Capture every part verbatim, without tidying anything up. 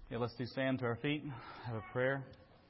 Yeah, let's do stand to our feet, have a prayer.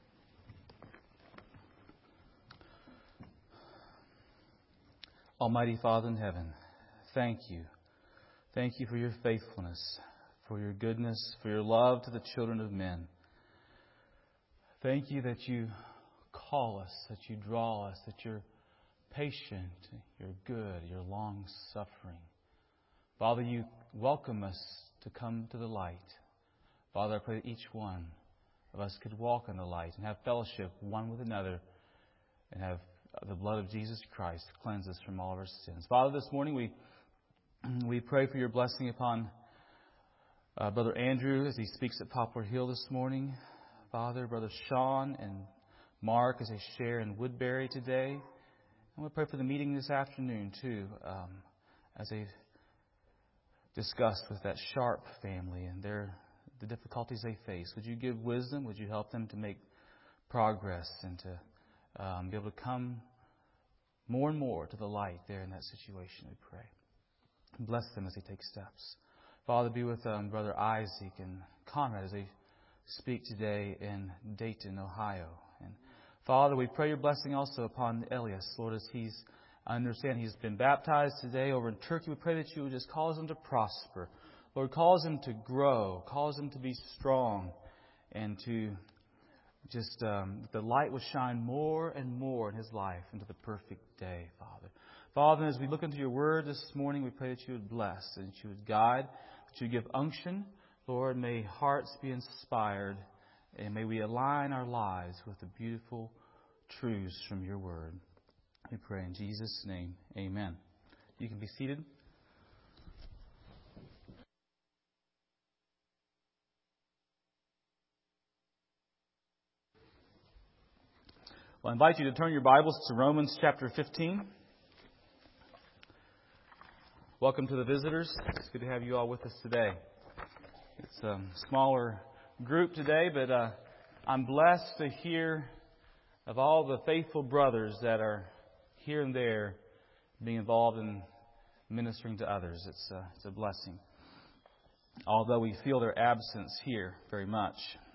Almighty Father in heaven, thank you. Thank you for your faithfulness, for your goodness, for your love to the children of men. Thank you that you call us, that you draw us, that you're patient, you're good, you're long-suffering. Father, you welcome us to come to the light. Father, I pray that each one of us could walk in the light and have fellowship one with another and have the blood of Jesus Christ cleanse us from all of our sins. Father, this morning we we pray for your blessing upon uh, Brother Andrew as he speaks at Poplar Hill this morning. Father, Brother Sean and Mark as they share in Woodbury today. And we pray for the meeting this afternoon too, um, as they discussed with that Sharp family and their the difficulties they face. Would you give wisdom? Would you help them to make progress and to um, be able to come more and more to the light there in that situation, we pray. Bless them as they take steps. Father, be with um, Brother Isaac and Conrad as they speak today in Dayton, Ohio. And Father, we pray your blessing also upon Elias, Lord, as he's, I understand he's been baptized today over in Turkey. We pray that you would just cause him to prosper. Lord, cause him to grow, cause him to be strong, and to just, um, the light would shine more and more in his life into the perfect day, Father. Father, as we look into your word this morning, we pray that you would bless, and that you would guide, that you would give unction. Lord, may hearts be inspired, and may we align our lives with the beautiful truths from your word. We pray in Jesus' name, amen. You can be seated. Well, I invite you to turn your Bibles to Romans chapter fifteen. Welcome to the visitors. It's good to have you all with us today. It's a smaller group today, but uh, I'm blessed to hear of all the faithful brothers that are here and there being involved in ministering to others. It's a, it's a blessing. Although we feel their absence here very much.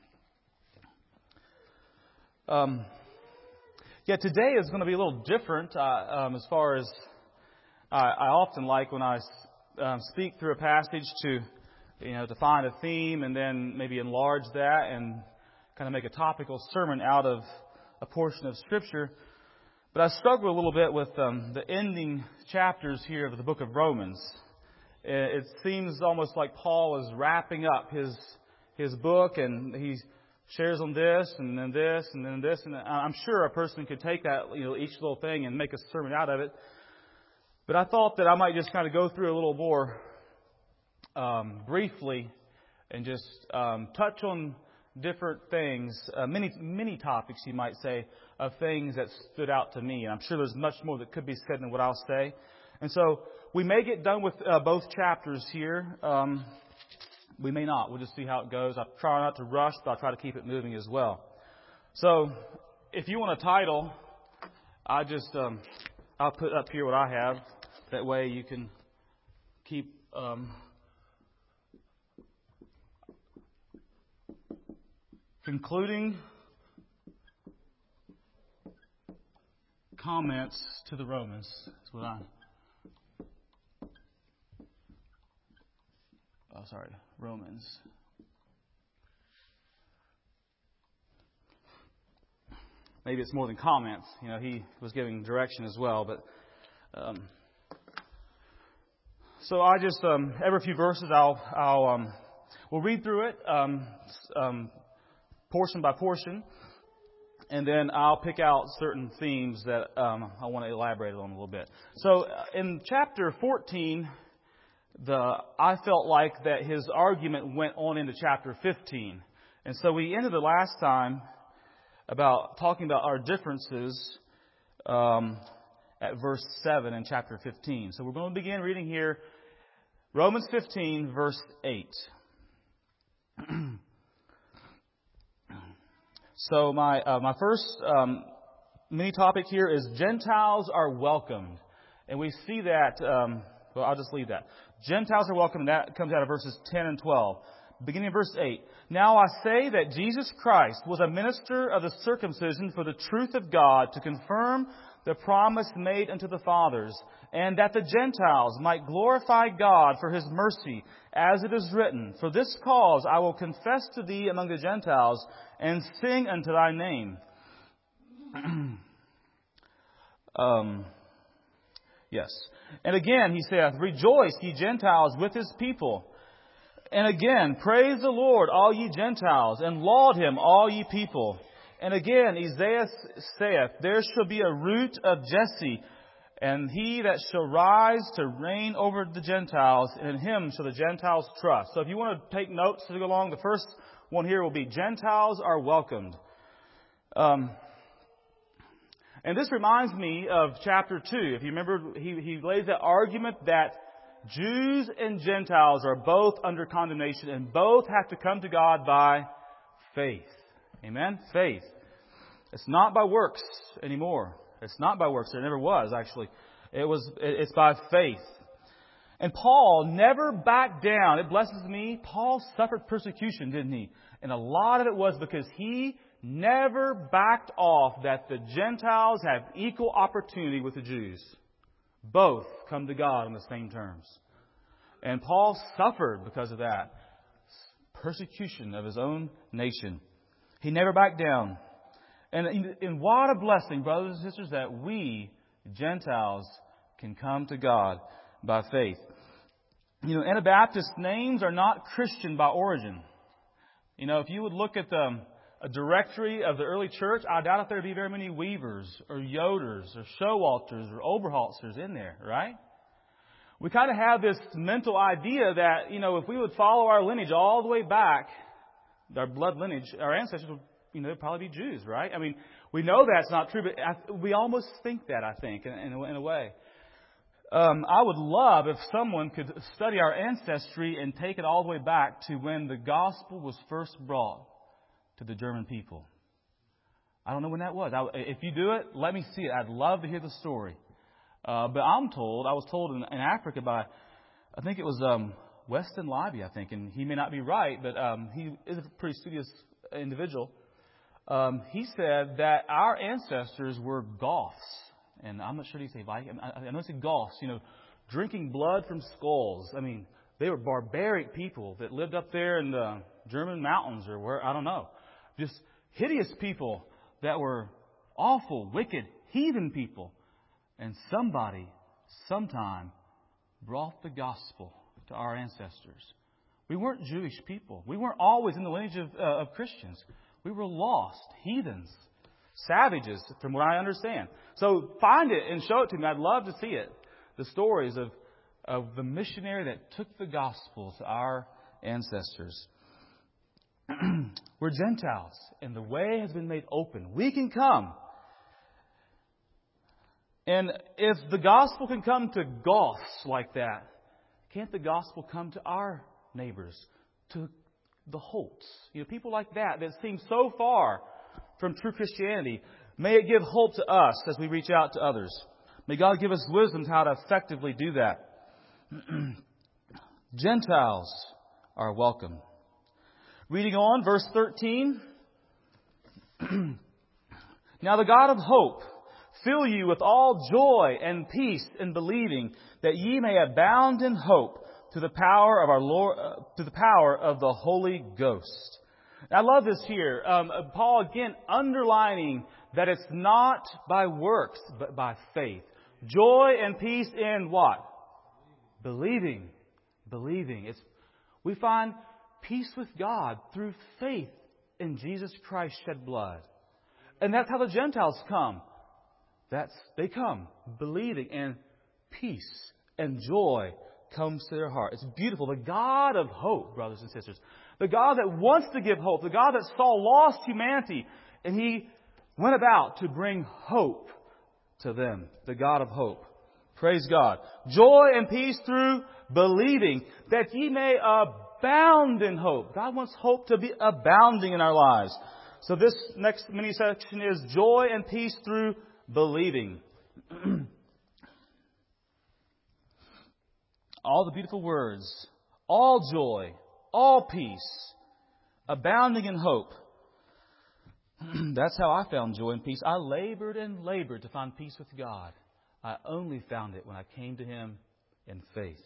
Um, yeah, today is going to be a little different uh, um, as far as I, I often like when I um, speak through a passage to, you know, to find a theme and then maybe enlarge that and kind of make a topical sermon out of a portion of Scripture. But I struggle a little bit with um, the ending chapters here of the book of Romans. It, it seems almost like Paul is wrapping up his his book, and he shares on this and then this and then this. And I'm sure a person could take that, you know, each little thing and make a sermon out of it. But I thought that I might just kind of go through a little more um, briefly and just um, touch on different things, uh, many many topics, you might say, of things that stood out to me. And I'm sure there's much more that could be said than what I'll say. And so we may get done with uh, both chapters here. Um, we may not. We'll just see how it goes. I try not to rush, but I'll try to keep it moving as well. So if you want a title, I just um, I'll put up here what I have. That way you can keep um, concluding comments to the Romans. That's what I. Oh, sorry, Romans. Maybe it's more than comments. You know, he was giving direction as well, but. Um, So I just um, every few verses I'll I'll um, we'll read through it um, um, portion by portion, and then I'll pick out certain themes that um, I want to elaborate on a little bit. So in chapter fourteen, the I felt like that his argument went on into chapter fifteen, and so we ended the last time about talking about our differences. Um, At verse seven in chapter fifteen. So we're going to begin reading here, Romans fifteen, verse eight. So my uh, my first um, mini topic here is Gentiles are welcomed, and we see that. Um, well, I'll just leave that. Gentiles are welcome, and that comes out of verses ten and twelve. beginning of verse eight. Now I say that Jesus Christ was a minister of the circumcision for the truth of God, to confirm the promise made unto the fathers, and that the Gentiles might glorify God for His mercy, as it is written, For this cause I will confess to thee among the Gentiles, and sing unto thy name. um, yes. And again he saith, Rejoice, ye Gentiles, with His people. And again, Praise the Lord, all ye Gentiles, and laud Him, all ye people. And again, Isaiah saith, There shall be a root of Jesse, and he that shall rise to reign over the Gentiles, and in him shall the Gentiles trust. So if you want to take notes to go along, the first one here will be Gentiles are welcomed. Um, and this reminds me of chapter two. If you remember, he, he lays that argument that Jews and Gentiles are both under condemnation, and both have to come to God by faith. Amen? Faith. It's not by works anymore. It's not by works. It never was, actually. It was. It's by faith. And Paul never backed down. It blesses me. Paul suffered persecution, didn't he? And a lot of it was because he never backed off that the Gentiles have equal opportunity with the Jews. Both come to God on the same terms. And Paul suffered because of that. Persecution of his own nation. He never backed down. And, and what a blessing, brothers and sisters, that we, Gentiles, can come to God by faith. You know, Anabaptist names are not Christian by origin. You know, if you would look at the, a directory of the early church, I doubt if there would be very many Weavers or Yoders or Showalters or Oberholzers in there, right? We kind of have this mental idea that, you know, if we would follow our lineage all the way back, our blood lineage, our ancestors would, you know, they'd probably be Jews, right? I mean, we know that's not true, but I, we almost think that, I think, in, in, a, in a way. Um, I would love if someone could study our ancestry and take it all the way back to when the gospel was first brought to the German people. I don't know when that was. I, if you do it, let me see it. I'd love to hear the story. Uh, but I'm told, I was told in, in Africa by, I think it was um, Weston Libby, I think, and he may not be right, but um, he is a pretty studious individual. Um, he said that our ancestors were Goths. And I'm not sure he say Viking. I, I know he said Goths, you know, drinking blood from skulls. I mean, they were barbaric people that lived up there in the German mountains or where, I don't know. Just hideous people that were awful, wicked, heathen people. And somebody, sometime, brought the gospel to our ancestors. We weren't Jewish people. We weren't always in the lineage of, uh, of Christians. We were lost, heathens, savages, from what I understand. So find it and show it to me. I'd love to see it. The stories of, of the missionary that took the gospel to our ancestors. We're Gentiles, and the way has been made open. We can come. And if the gospel can come to Goths like that, can't the gospel come to our neighbors, to the Holts? You know, people like that that seem so far from true Christianity. May it give hope to us as we reach out to others. May God give us wisdom how to effectively do that. Gentiles are welcome. Reading on, verse thirteen. Now the God of hope fill you with all joy and peace in believing, that ye may abound in hope to the power of our Lord, uh, to the power of the Holy Ghost. I love this here. Um, Paul again underlining that it's not by works, but by faith. Joy and peace in what? Believing. Believing. It's, we find peace with God through faith in Jesus Christ's shed blood. And that's how the Gentiles come. That's, they come believing, and peace and joy comes to their heart. It's beautiful. The God of hope, brothers and sisters. The God that wants to give hope. The God that saw lost humanity, and He went about to bring hope to them. The God of hope. Praise God. Joy and peace through believing, that ye may abound in hope. God wants hope to be abounding in our lives. So this next mini section is joy and peace through believing. All the beautiful words. All joy, all peace, abounding in hope. That's how I found joy and peace. I labored and labored to find peace with God. I only found it when I came to Him in faith.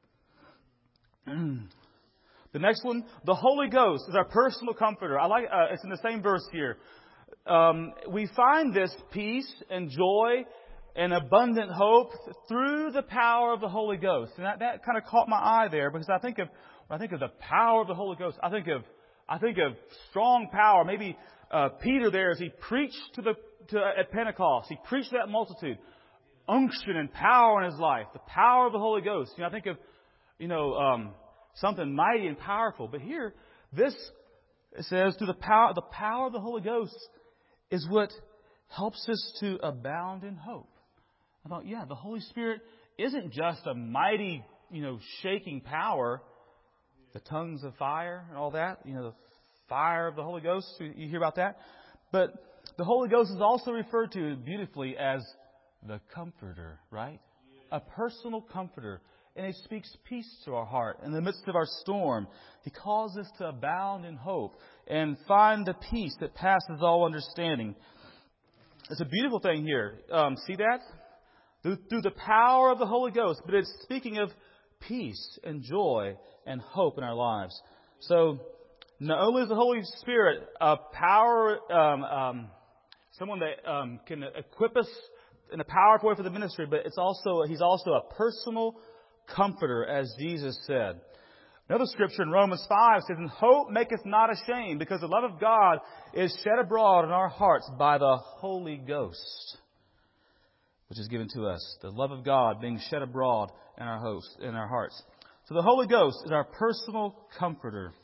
The next one, the Holy Ghost is our personal comforter. I like uh, it's in the same verse here. Um, we find this peace and joy and abundant hope through the power of the Holy Ghost. And that, that kind of caught my eye there, because I think of when I think of the power of the Holy Ghost, I think of I think of strong power. Maybe uh, Peter there, as he preached to the to, at Pentecost, he preached to that multitude. Unction and power in his life, the power of the Holy Ghost. You know, I think of you know um, something mighty and powerful. But here, this it says, through the power the power of the Holy Ghost is what helps us to abound in hope. I thought, yeah, the Holy Spirit isn't just a mighty, you know, shaking power, the tongues of fire and all that, you know, the fire of the Holy Ghost. You hear about that? But the Holy Ghost is also referred to beautifully as the Comforter, right? A personal comforter. And He speaks peace to our heart in the midst of our storm. He calls us to abound in hope and find the peace that passes all understanding. It's a beautiful thing here. Um, see that? Through, through the power of the Holy Ghost. But it's speaking of peace and joy and hope in our lives. So, not only is the Holy Spirit a power, um, um, someone that um, can equip us in a powerful way for the ministry, but it's also He's also a personal comforter, as Jesus said. Another scripture in Romans five says, "And hope maketh not ashamed, because the love of God is shed abroad in our hearts by the Holy Ghost, which is given to us." The love of God being shed abroad in our host, in our hearts. So the Holy Ghost is our personal comforter.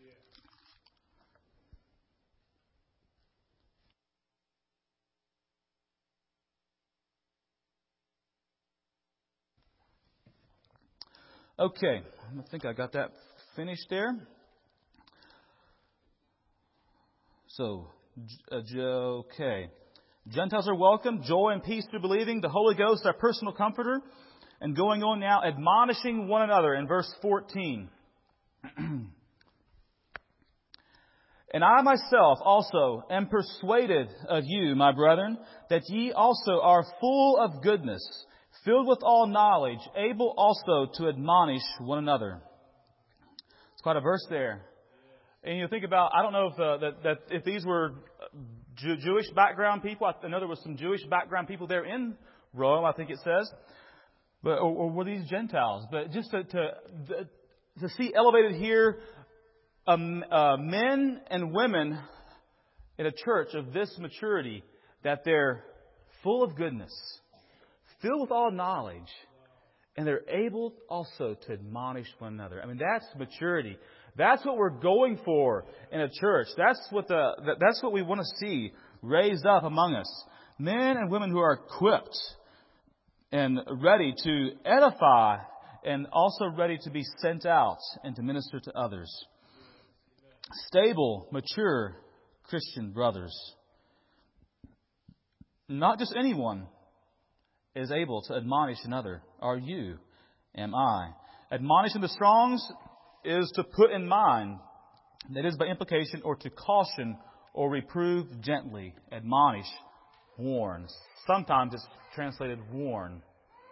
Okay, I think I got that finished there. So, uh, okay. Gentiles are welcome. Joy and peace through believing. The Holy Ghost, our personal comforter. And going on now, admonishing one another in verse fourteen. "And I myself also am persuaded of you, my brethren, that ye also are full of goodness, filled with all knowledge, able also to admonish one another." It's quite a verse there. And you think about, I don't know if uh, that, that if these were Jew- Jewish background people. I know there was some Jewish background people there in Rome, I think it says. But or, or were these Gentiles? But just to to, to see elevated here, um, uh, men and women in a church of this maturity, that they're full of goodness, filled with all knowledge, and they're able also to admonish one another. I mean, that's maturity. That's what we're going for in a church. That's what the that's what we want to see raised up among us. Men and women who are equipped and ready to edify, and also ready to be sent out and to minister to others. Stable, mature Christian brothers. Not just anyone is able to admonish another. Are you? Am I? Admonishing the Strongs is to put in mind. That is by implication, or to caution or reprove gently. Admonish, warn. Sometimes it's translated warn.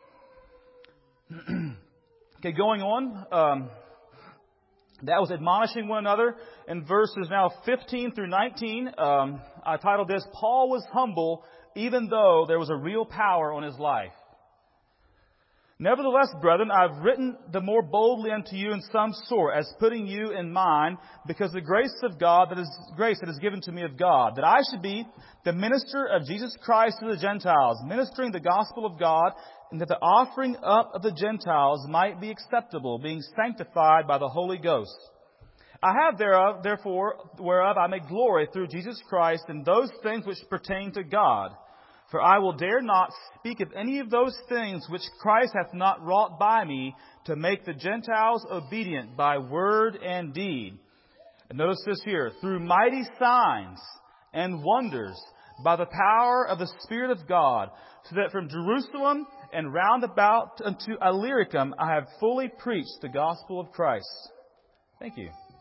Okay, going on. Um, that was admonishing one another. In verses now fifteen through nineteen, um, I titled this, "Paul was humble even though there was a real power on his life. Nevertheless, brethren, I have written the more boldly unto you in some sort, as putting you in mind, because the grace of God that is grace that is given to me of God, that I should be the minister of Jesus Christ to the Gentiles, ministering the gospel of God, and that the offering up of the Gentiles might be acceptable, being sanctified by the Holy Ghost. I have thereof, therefore, whereof I may glory through Jesus Christ in those things which pertain to God. For I will dare not speak of any of those things which Christ hath not wrought by me, to make the Gentiles obedient by word and deed." And notice this here, "through mighty signs and wonders, by the power of the Spirit of God, so that from Jerusalem and round about unto Illyricum I have fully preached the gospel of Christ." Thank you.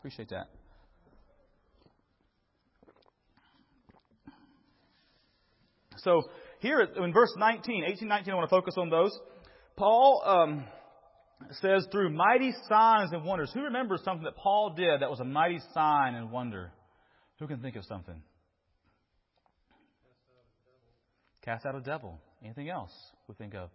Appreciate that. So here in verse nineteen, eighteen, nineteen, I want to focus on those. Paul um, says, through mighty signs and wonders. Who remembers something that Paul did that was a mighty sign and wonder? Who can think of something? Cast out a devil. Anything else we think of?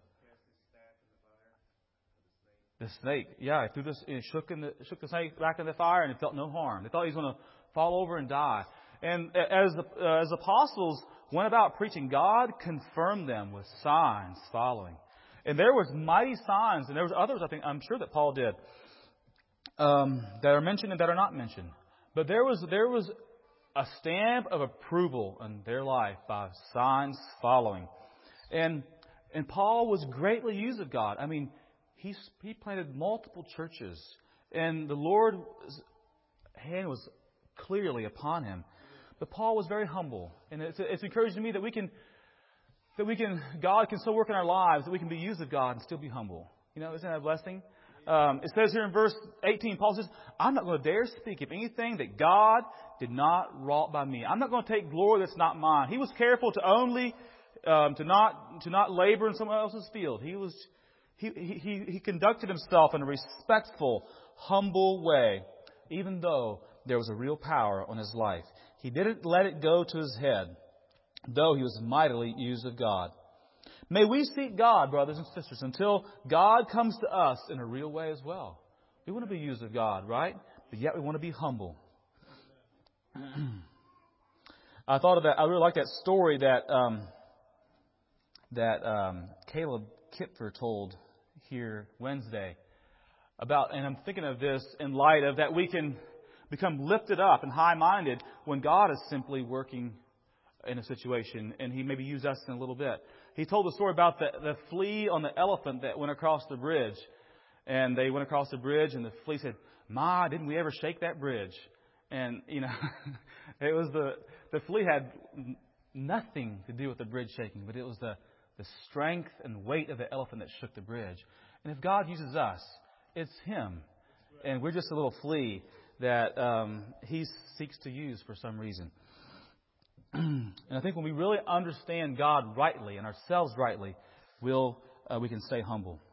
The snake. Yeah, threw this, it shook, in the, shook the snake back in the fire and it felt no harm. They thought he was going to fall over and die. And as the, uh, as apostles went about preaching, God confirmed them with signs following. And there was mighty signs, and there was others, I think, I'm sure that Paul did, um, that are mentioned and that are not mentioned. But there was there was a stamp of approval in their life by signs following. And and Paul was greatly used of God. I mean, he he planted multiple churches, and the Lord's hand was clearly upon him. But Paul was very humble, and it's it's encouraging me that we can. That we can, God can still work in our lives, that we can be used of God and still be humble. You know, isn't that a blessing? Um, it says here in verse eighteen, Paul says, I'm not going to dare speak of anything that God did not wrought by me. I'm not going to take glory that's not mine. He was careful to only, um, to not, to not labor in someone else's field. He was, he, he, he conducted himself in a respectful, humble way, even though there was a real power on his life. He didn't let it go to his head, though he was mightily used of God. May we seek God, brothers and sisters, until God comes to us in a real way as well. We want to be used of God, right? But yet we want to be humble. I thought of that. I really like that story that um, that um, Caleb Kipfer told here Wednesday about, and I'm thinking of this in light of that we can become lifted up and high-minded when God is simply working in a situation, and He maybe use us in a little bit. He told the story about the, the flea on the elephant that went across the bridge. And they went across the bridge, and the flea said, "Ma, didn't we ever shake that bridge?" And, you know, it was the, the flea had nothing to do with the bridge shaking, but it was the, the strength and weight of the elephant that shook the bridge. And if God uses us, it's Him. And we're just a little flea that um, He seeks to use for some reason. And I think when we really understand God rightly and ourselves rightly, we'll uh, we can stay humble.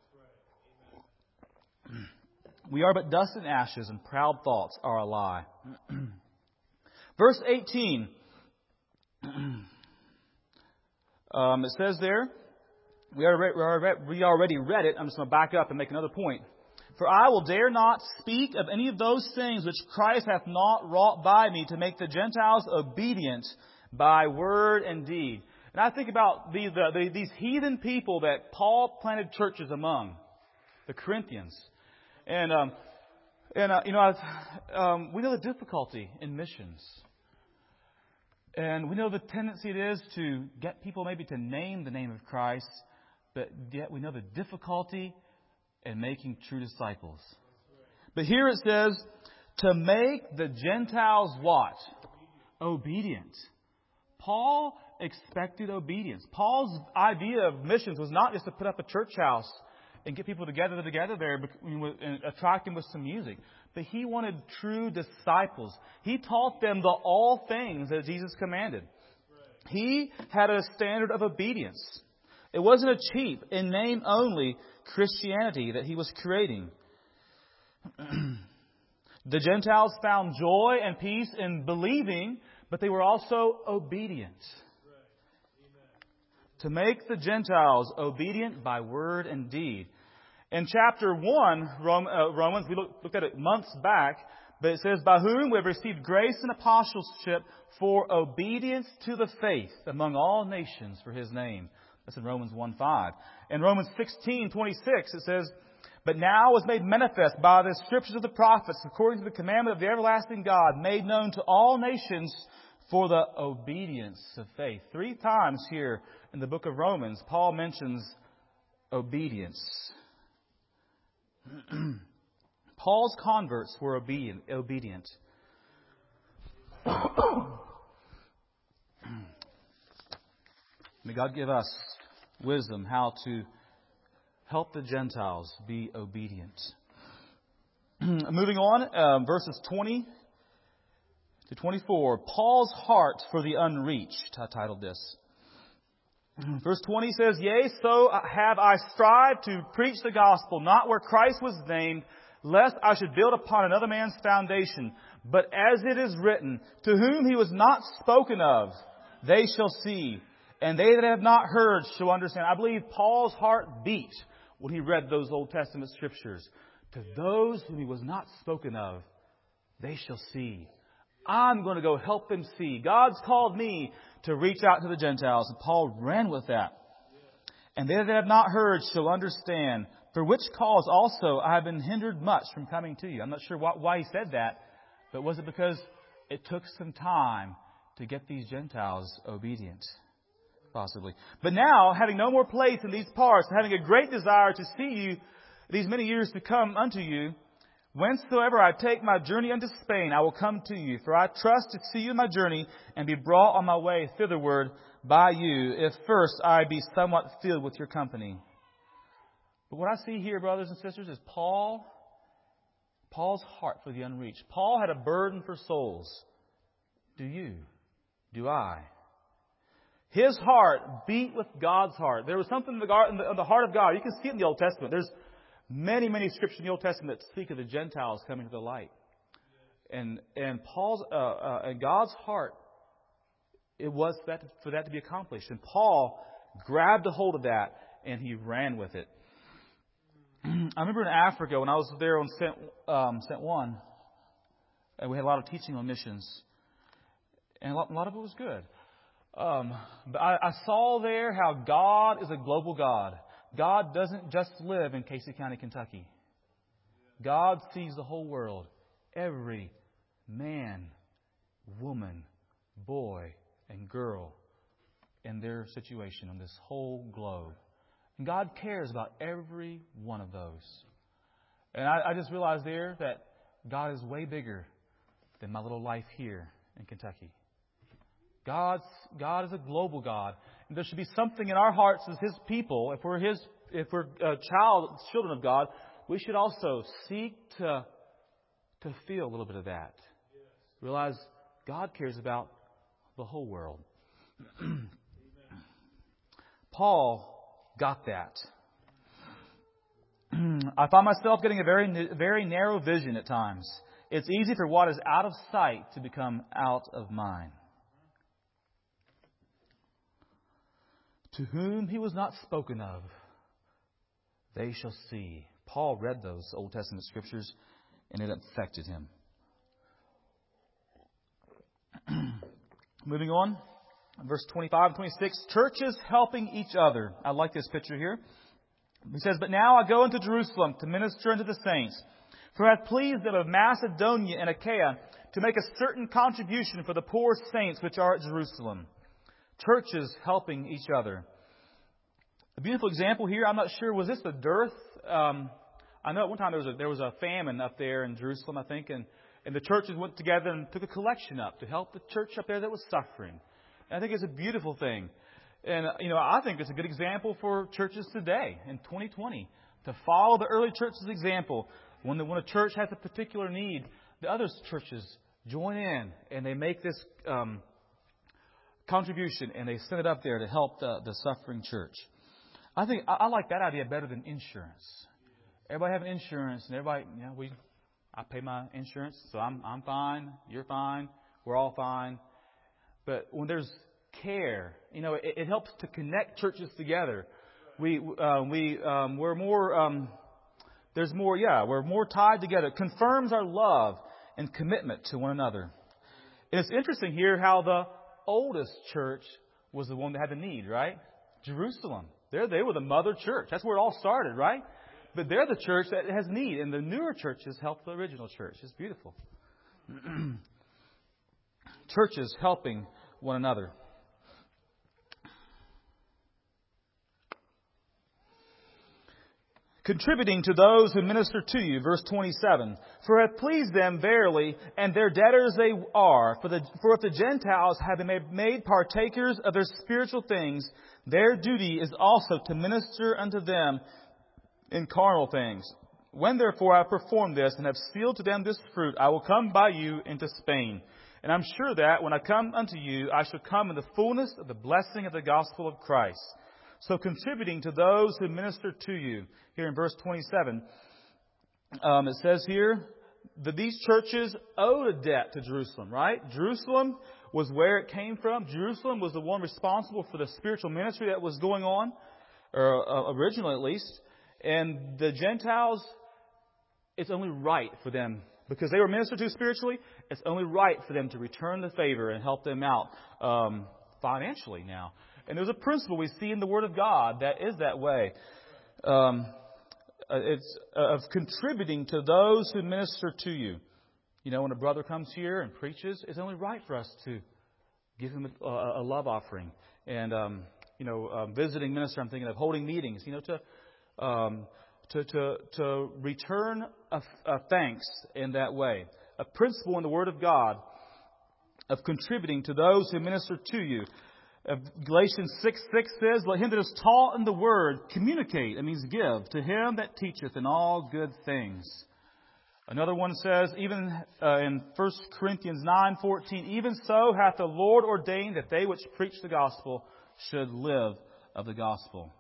We are but dust and ashes, and proud thoughts are a lie. Verse eighteen. Um, it says there, we already, we already read it. I'm just going to back up and make another point. For I will dare not speak of any of those things which Christ hath not wrought by me, to make the Gentiles obedient by word and deed. And I think about these, uh, the, these heathen people that Paul planted churches among, the Corinthians. And, um, and uh, you know, um, we know the difficulty in missions. And we know the tendency it is to get people maybe to name the name of Christ, but yet we know the difficulty in making true disciples. But here it says, to make the Gentiles what? Obedient. Paul expected obedience. Paul's idea of missions was not just to put up a church house and get people together together there and attract them with some music. But he wanted true disciples. He taught them the all things that Jesus commanded. He had a standard of obedience. It wasn't a cheap, in name only, Christianity that he was creating. The Gentiles found joy and peace in believing, but they were also obedient. To make the Gentiles obedient by word and deed. In chapter one, Romans, we looked at it months back, but it says, by whom we have received grace and apostleship for obedience to the faith among all nations for His name. That's in Romans one five. In Romans sixteen twenty-six, it says, but now was made manifest by the scriptures of the prophets, according to the commandment of the everlasting God, made known to all nations for the obedience of faith. Three times here in the book of Romans, Paul mentions obedience. Paul's converts were obedient. obedient. May God give us wisdom how to help the Gentiles be obedient. Moving on, uh, verses twenty to twenty-four. Paul's heart for the unreached, I titled this. Verse twenty says, Yea, so have I strived to preach the gospel, not where Christ was named, lest I should build upon another man's foundation. But as it is written, to whom he was not spoken of, they shall see, and they that have not heard shall understand. I believe Paul's heart beat when he read those Old Testament scriptures. To those whom he was not spoken of, they shall see. I'm going to go help them see. God's called me to reach out to the Gentiles. And Paul ran with that. And they that have not heard shall understand. For which cause also I have been hindered much from coming to you. I'm not sure why he said that. But was it because it took some time to get these Gentiles obedient? Possibly. But now, having no more place in these parts, having a great desire to see you these many years to come unto you, whensoever I take my journey unto Spain, I will come to you. For I trust to see you in my journey and be brought on my way thitherward by you, if first I be somewhat filled with your company. But what I see here, brothers and sisters, is Paul, Paul's heart for the unreached. Paul had a burden for souls. Do you? Do I? His heart beat with God's heart. There was something in the, in the, in the heart of God. You can see it in the Old Testament. There's many, many scriptures in the Old Testament that speak of the Gentiles coming to the light. And and Paul's uh, uh, and God's heart, it was that for that to be accomplished. And Paul grabbed a hold of that and he ran with it. I remember in Africa when I was there on Cent, um, Cent One, and we had a lot of teaching on missions, and a lot, a lot of it was good. Um, but I, I saw there how God is a global God. God doesn't just live in Casey County, Kentucky. God sees the whole world. Every man, woman, boy, and girl in their situation on this whole globe. And God cares about every one of those. And I, I just realized there that God is way bigger than my little life here in Kentucky. God's, God is a global God. And there should be something in our hearts as His people. If we're His, if we're uh, child, children of God, we should also seek to, to feel a little bit of that. Realize God cares about the whole world. Paul got that. I find myself getting a very, very narrow vision at times. It's easy for what is out of sight to become out of mind. To whom he was not spoken of, they shall see. Paul read those Old Testament scriptures, and it affected him. Moving on, verse twenty-five and twenty-six, churches helping each other. I like this picture here. He says, But now I go into Jerusalem to minister unto the saints, for I have pleased them of Macedonia and Achaia to make a certain contribution for the poor saints which are at Jerusalem. Churches helping each other. A beautiful example here. I'm not sure, was this the dearth? Um, I know at one time there was a, there was a famine up there in Jerusalem, I think, and, and the churches went together and took a collection up to help the church up there that was suffering. And I think it's a beautiful thing. And, you know, I think it's a good example for churches today in twenty twenty to follow the early church's example. When, the, when a church has a particular need, the other churches join in and they make this um, contribution and they send it up there to help the, the suffering church. I think I, I like that idea better than insurance. Everybody having insurance and everybody, you know, we, I pay my insurance, so I'm I'm fine, you're fine, we're all fine. But when there's care, you know, it, it helps to connect churches together. We uh, we um, we're more um, there's more yeah we're more tied together. It confirms our love and commitment to one another. And it's interesting here how the oldest church was the one that had the need, right? Jerusalem. There they were the mother church. That's where it all started, right? But they're the church that has need, and the newer churches help the original church. It's beautiful. Churches helping one another. Contributing to those who minister to you, verse twenty-seven. For it pleased them verily, and their debtors they are. For, the, for if the Gentiles have been made, made partakers of their spiritual things, their duty is also to minister unto them in carnal things. When therefore I have performed this and have sealed to them this fruit, I will come by you into Spain. And I'm sure that when I come unto you, I shall come in the fullness of the blessing of the gospel of Christ. So contributing to those who minister to you. Here in verse twenty-seven, um, it says here that these churches owed a debt to Jerusalem, right? Jerusalem was where it came from. Jerusalem was the one responsible for the spiritual ministry that was going on, or uh, originally at least. And the Gentiles, it's only right for them, because they were ministered to spiritually, it's only right for them to return the favor and help them out um, financially now. And there's a principle we see in the Word of God that is that way. Um, it's of contributing to those who minister to you. You know, when a brother comes here and preaches, it's only right for us to give him a, a love offering. And, um, you know, um, visiting minister, I'm thinking of holding meetings, you know, to um, to, to, to return a, a thanks in that way. A principle in the Word of God of contributing to those who minister to you. Uh, Galatians six six says, let him that is taught in the Word communicate, it means give, to him that teacheth in all good things. Another one says, even uh, in First Corinthians nine fourteen, even so hath the Lord ordained that they which preach the gospel should live of the gospel.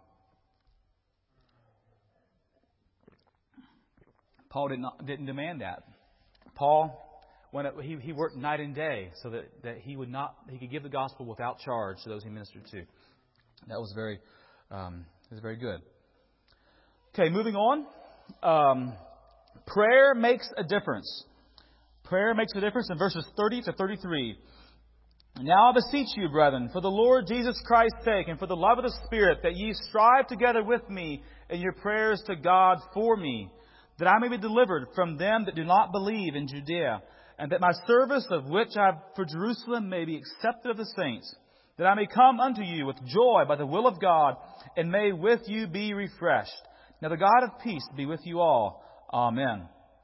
Paul did not, didn't demand that. Paul, when it, he, he worked night and day so that, that he would not he could give the gospel without charge to those he ministered to. That was very um, was very good. Okay, moving on. Um, prayer makes a difference. Prayer makes a difference in verses thirty to thirty-three. Now I beseech you, brethren, for the Lord Jesus Christ's sake, and for the love of the Spirit, that ye strive together with me in your prayers to God for me, that I may be delivered from them that do not believe in Judea, and that my service of which I have for Jerusalem may be accepted of the saints, that I may come unto you with joy by the will of God, and may with you be refreshed. Now the God of peace be with you all. Amen.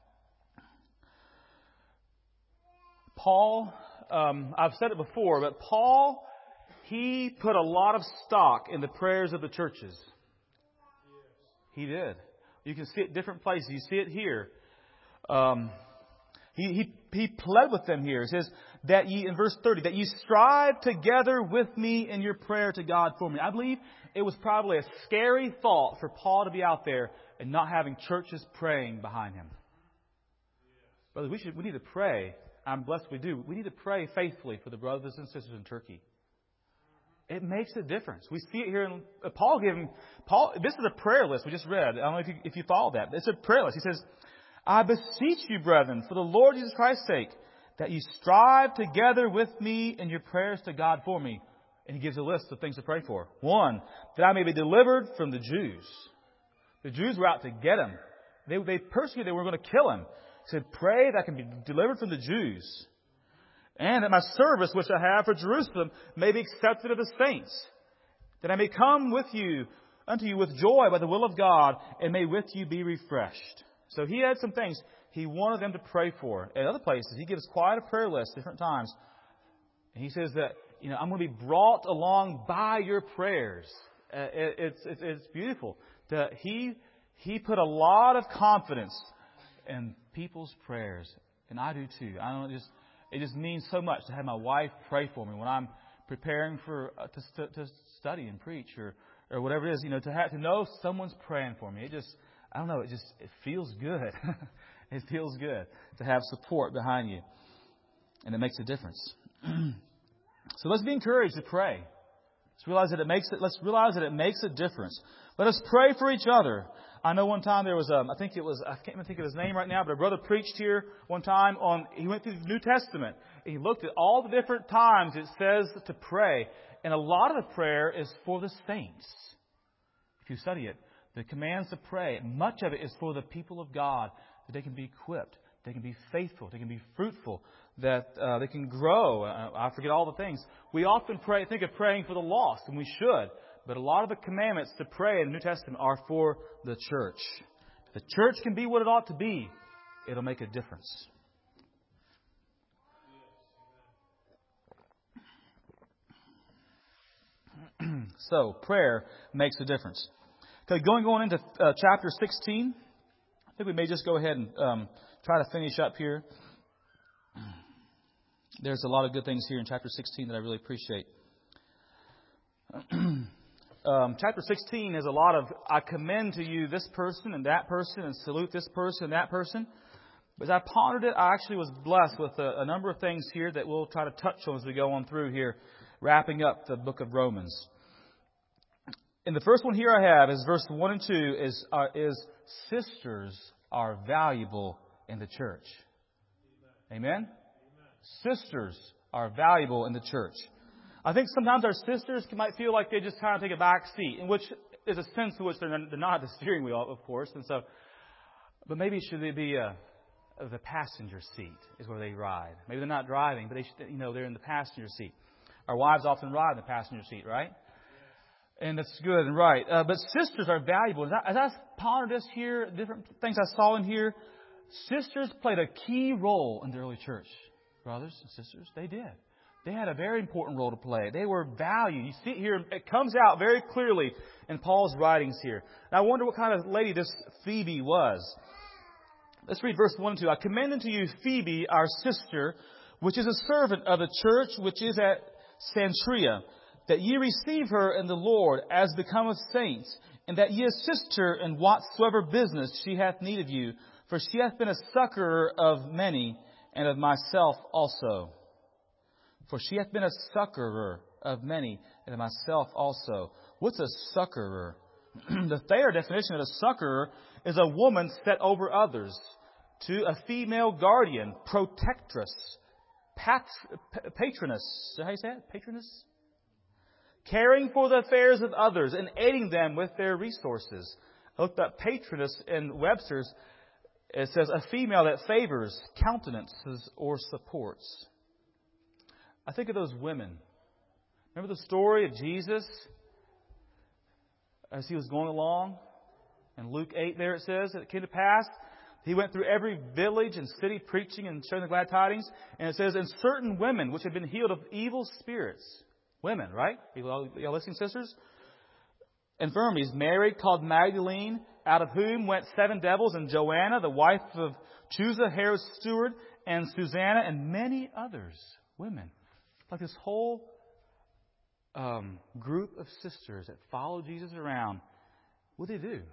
Paul, um, I've said it before, but Paul, he put a lot of stock in the prayers of the churches. He did. You can see it different places. You see it here. Um, he, he, he pled with them here. It says that ye, in verse thirty, that ye strive together with me in your prayer to God for me. I believe it was probably a scary thought for Paul to be out there and not having churches praying behind him. Brother, we should, we need to pray. I'm blessed we do. We need to pray faithfully for the brothers and sisters in Turkey. It makes a difference. We see it here in uh, Paul giving Paul. This is a prayer list we just read. I don't know if you, if you followed that. It's a prayer list. He says, "I beseech you, brethren, for the Lord Jesus Christ's sake, that you strive together with me in your prayers to God for me." And he gives a list of things to pray for. One, that I may be delivered from the Jews. The Jews were out to get him. They they persecuted. They were going to kill him. He said, "Pray that I can be delivered from the Jews. And that my service which I have for Jerusalem may be accepted of the saints. That I may come with you unto you with joy by the will of God, and may with you be refreshed." So he had some things he wanted them to pray for. At other places, he gives quite a prayer list different times. And he says that, you know, I'm going to be brought along by your prayers. Uh, it, it's, it's it's beautiful. That he he put a lot of confidence in people's prayers, and I do too. I don't just. It just means so much to have my wife pray for me when I'm preparing for uh, to, st- to study and preach or, or whatever it is. You know, to have to know someone's praying for me. It just, I don't know. It just it feels good. It feels good to have support behind you, and it makes a difference. So let's be encouraged to pray. Let's realize that it makes it. Let's realize that it makes a difference. Let us pray for each other. I know one time there was, um, I think it was, I can't even think of his name right now, but a brother preached here one time on, he went through the New Testament. And he looked at all the different times it says to pray. And a lot of the prayer is for the saints. If you study it, the commands to pray, much of it is for the people of God, that they can be equipped, they can be faithful, they can be fruitful, that uh, they can grow. Uh, I forget all the things. We often pray, think of praying for the lost, and we should. But a lot of the commandments to pray in the New Testament are for the church. If the church can be what it ought to be, it'll make a difference. So, prayer makes a difference. Okay, going on into uh, chapter sixteen. I think we may just go ahead and um, try to finish up here. There's a lot of good things here in chapter sixteen that I really appreciate. um, chapter sixteen has a lot of, I commend to you this person and that person and salute this person and that person. But as I pondered it, I actually was blessed with a, a number of things here that we'll try to touch on as we go on through here, wrapping up the book of Romans. And the first one here I have is verse one and two is, uh, is sisters are valuable in the church. Amen? Amen? Sisters are valuable in the church. I think sometimes our sisters might feel like they just kind of take a back seat, in which is a sense in which they're not at the steering wheel, of course. And so, but maybe should they be uh, the passenger seat is where they ride. Maybe they're not driving, but they should, you know, they're in the passenger seat. Our wives often ride in the passenger seat, right? And that's good and right. Uh, but sisters are valuable. As I, as I pondered this here, different things I saw in here, sisters played a key role in the early church. Brothers and sisters, they did. They had a very important role to play. They were valued. You see it here, it comes out very clearly in Paul's writings here. And I wonder what kind of lady this Phoebe was. Let's read verse one and two. I commend unto you Phoebe, our sister, which is a servant of the church which is at Cenchrea, that ye receive her in the Lord as becometh saints, and that ye assist her in whatsoever business she hath need of you. For she hath been a succorer of many, and of myself also. For she hath been a succorer of many, and of myself also. What's a succorer? The Thayer definition of a succorer is a woman set over others, to a female guardian, protectress, pat, patroness. Is that how you say it? Patroness? Caring for the affairs of others and aiding them with their resources. I looked up patroness in Webster's. It says a female that favors, countenances, or supports. I think of those women. Remember the story of Jesus as He was going along? In Luke eight there it says, it came to pass, He went through every village and city preaching and sharing the glad tidings. And it says, and certain women which had been healed of evil spirits. Women, right? Y'all, y'all listening, sisters? Infirmities. Mary called Magdalene, out of whom went seven devils, and Joanna, the wife of Chuza, Herod's steward, and Susanna, and many others. Women. Like this whole um, group of sisters that follow Jesus around. What did they do?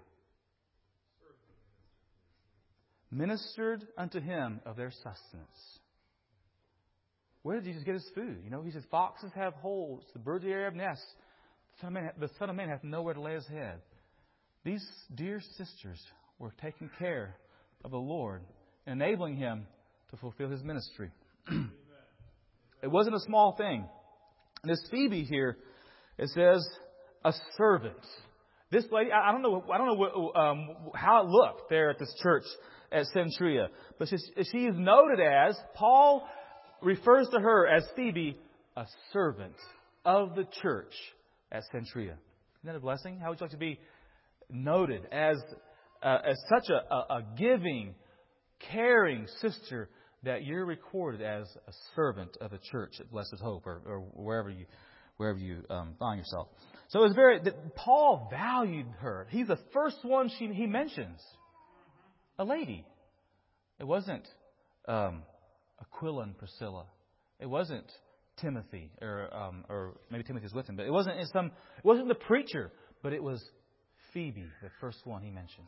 Ministered unto Him of their sustenance. Where did Jesus get His food? You know, He says, foxes have holes, the birds of the air have nests. The Son of Man, the Son of Man hath nowhere to lay His head. These dear sisters were taking care of the Lord, enabling Him to fulfill His ministry. It wasn't a small thing. And this Phoebe here, it says, a servant. This lady, I don't know, I don't know what, um, how it looked there at this church at Cenchrea, but she, she is noted as, Paul refers to her as Phoebe, a servant of the church at Cenchrea. Isn't that a blessing? How would you like to be noted as uh, as such a, a, a giving, caring sister that you're recorded as a servant of the church at Blessed Hope, or, or wherever you wherever you um, find yourself. So it was very that Paul valued her. He's the first one she, he mentions, a lady. It wasn't um, Aquila and Priscilla. It wasn't Timothy, or um, or maybe Timothy's with him, but it wasn't some. It wasn't the preacher, but it was Phoebe, the first one he mentions.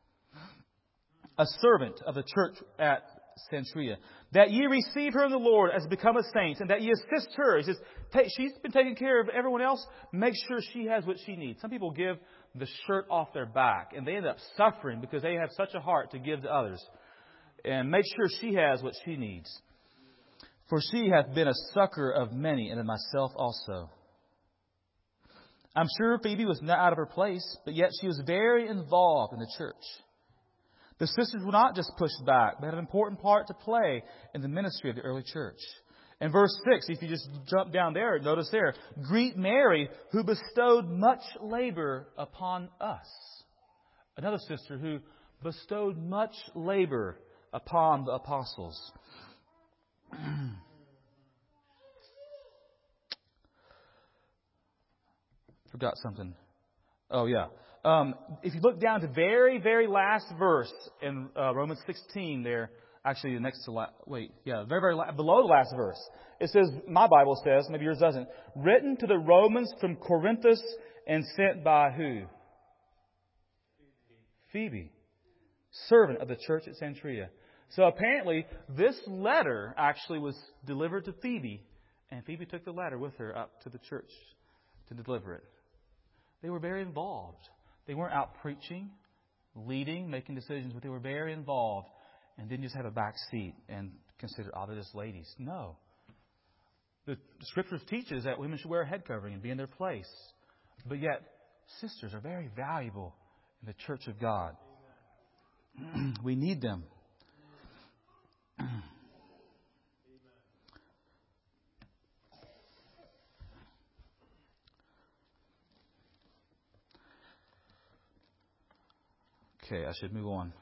A servant of the church at Cenchrea, that ye receive her in the Lord as become a saint, and that ye assist her. He says, she's been taking care of everyone else. Make sure she has what she needs. Some people give the shirt off their back, and they end up suffering because they have such a heart to give to others. And make sure she has what she needs. For she hath been a succor of many, and of myself also. I'm sure Phoebe was not out of her place, but yet she was very involved in the church. The sisters were not just pushed back, but had an important part to play in the ministry of the early church. In verse six, if you just jump down there, notice there, greet Mary, who bestowed much labor upon us. Another sister who bestowed much labor upon the apostles. Forgot something. Oh, yeah. Um, if you look down to very, very last verse in uh, Romans sixteen there, actually next to, la- wait, yeah, very, very la- below the last verse, it says, my Bible says, maybe yours doesn't, written to the Romans from Corinthus and sent by who? Phoebe, servant of the church at Centuria. So apparently this letter actually was delivered to Phoebe, and Phoebe took the letter with her up to the church to deliver it. They were very involved. They weren't out preaching, leading, making decisions, but they were very involved and didn't just have a back seat and consider, oh, they're just ladies. No. The Scriptures teaches that women should wear a head covering and be in their place. But yet, sisters are very valuable in the church of God. We need them. Okay, I should move on.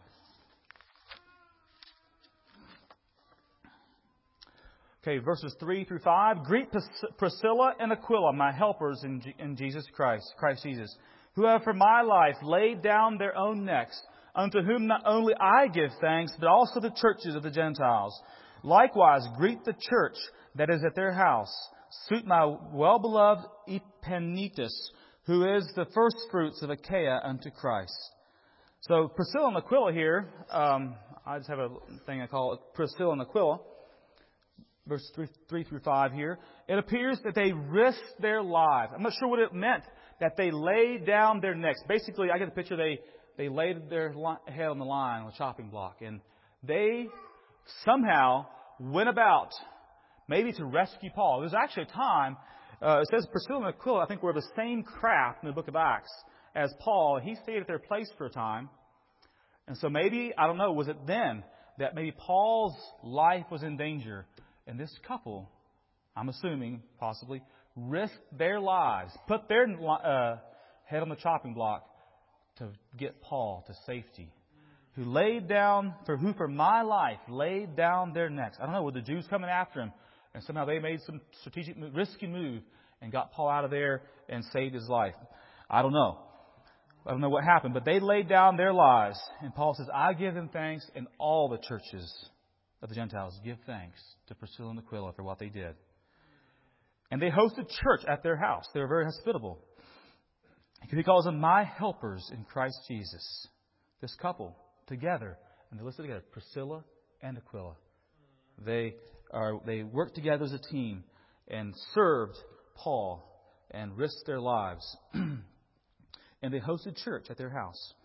Okay, verses three through five. Greet Priscilla and Aquila, my helpers in, G- in Jesus Christ, Christ Jesus, who have for my life laid down their own necks, unto whom not only I give thanks, but also the churches of the Gentiles. Likewise, greet the church that is at their house. Salute my well-beloved Epaenetus, who is the firstfruits of Achaia unto Christ. So Priscilla and Aquila here, um, I just have a thing I call it Priscilla and Aquila, verse three, three through five here. It appears that they risked their lives. I'm not sure what it meant that they laid down their necks. Basically, I get the picture they, they laid their li- head on the line on the chopping block. And they somehow went about maybe to rescue Paul. There's actually a time, uh, it says Priscilla and Aquila, I think, were of the same craft in the book of Acts as Paul. He stayed at their place for a time. And so maybe, I don't know, was it then that maybe Paul's life was in danger? And this couple, I'm assuming, possibly, risked their lives, put their uh, head on the chopping block to get Paul to safety. Who laid down, for who for my life laid down their necks. I don't know, were the Jews coming after him? And somehow they made some strategic, risky move and got Paul out of there and saved his life. I don't know. I don't know what happened, but they laid down their lives. And Paul says, I give them thanks, and all the churches of the Gentiles give thanks to Priscilla and Aquila for what they did. And they hosted church at their house. They were very hospitable. He calls them my helpers in Christ Jesus. This couple together, and they listed together, Priscilla and Aquila. They are they worked together as a team and served Paul and risked their lives. And they hosted church at their house.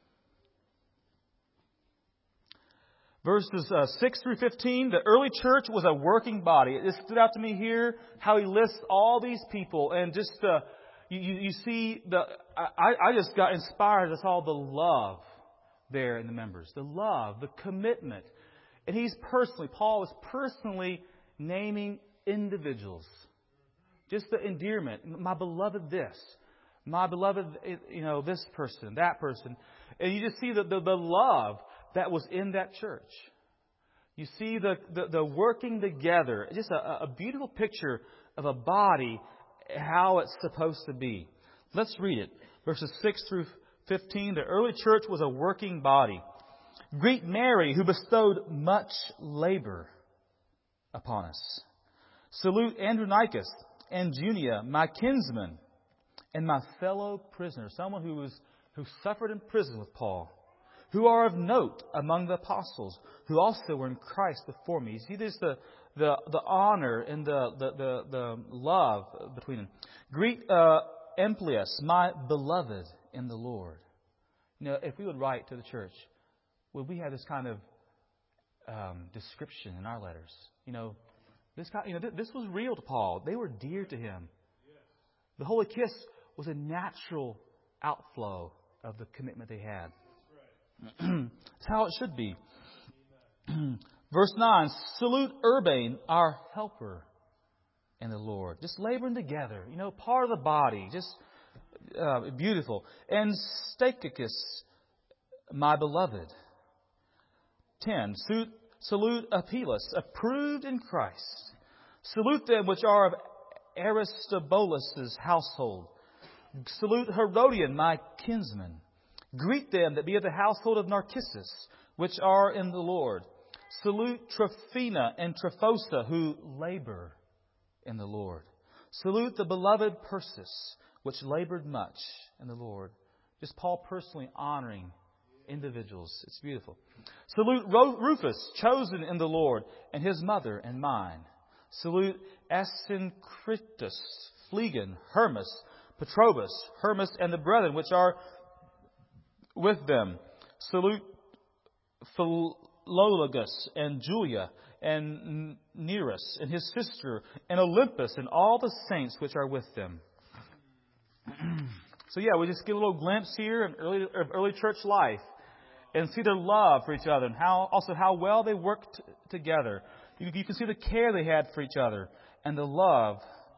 Verses uh, six through fifteen, the early church was a working body. It just stood out to me here how he lists all these people. And just uh, you, you, you see, the I, I just got inspired. I saw the love there in the members. The love, the commitment. And he's personally, Paul is personally naming individuals. Just the endearment. My beloved this. My beloved, you know, this person, that person. And you just see the, the, the love that was in that church. You see the, the, the working together. Just a, a beautiful picture of a body, how it's supposed to be. Let's read it. Verses six through fifteen. The early church was a working body. Greet Mary, who bestowed much labor upon us. Salute Andronicus and Junia, my kinsman, and my fellow prisoner, someone who was who suffered in prison with Paul, who are of note among the apostles, who also were in Christ before me. You see, there's the the, the honor and the, the, the, the love between them. Greet uh, Amplias, my beloved in the Lord. You know, if we would write to the church, would we have this kind of um, description in our letters? You know, this kind, you know, th- this was real to Paul. They were dear to him. The holy kiss was a natural outflow of the commitment they had. It's how it should be. Verse nine, salute Urbane, our helper in the Lord. Just laboring together, you know, part of the body, just uh, beautiful. And Stachys, my beloved. ten, salute, salute Apelles, approved in Christ. Salute them which are of Aristobulus' household. Salute Herodian, my kinsman. Greet them that be of the household of Narcissus, which are in the Lord. Salute Trophiena and Trophosa, who labor in the Lord. Salute the beloved Persis, which labored much in the Lord. Just Paul personally honoring individuals. It's beautiful. Salute Rufus, chosen in the Lord, and his mother and mine. Salute Asyncritus, Phlegon, Hermas, Petrobus, Hermas, and the brethren which are with them. Salute Philologus and Julia and Nereus and his sister and Olympus and all the saints which are with them. So yeah, we just get a little glimpse here of early, of early church life and see their love for each other and how also how well they worked together. You, you can see the care they had for each other and the love.